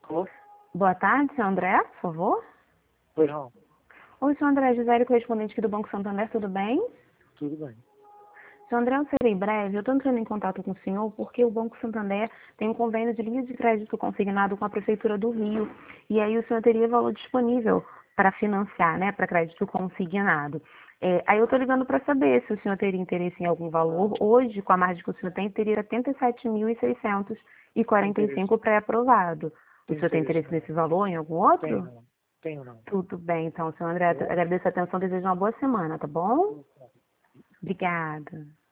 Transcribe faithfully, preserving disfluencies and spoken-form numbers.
Alô? Boa tarde, senhor André, por favor. Pois não. Oi, senhor André, Gisele, correspondente aqui do Banco Santander, tudo bem? Tudo bem. Senhor André, eu serei breve. Eu estou entrando em contato com o senhor porque o Banco Santander tem um convênio de linha de crédito consignado com a Prefeitura do Rio. E aí o senhor teria valor disponível para financiar, né, para crédito consignado. É, aí eu estou ligando para saber se o senhor teria interesse em algum valor. Hoje, com a margem que o senhor tem, teria setenta e sete mil seiscentos e Tem quarenta e interesse. cinco pré-aprovado. O Tem senhor tem interesse interesse não. nesse valor, em algum Tenho outro? não. Tenho não. Tudo bem, então, senhor André, Tá bom? agradeço a atenção, desejo uma boa semana, tá bom? Tudo bom. Obrigada.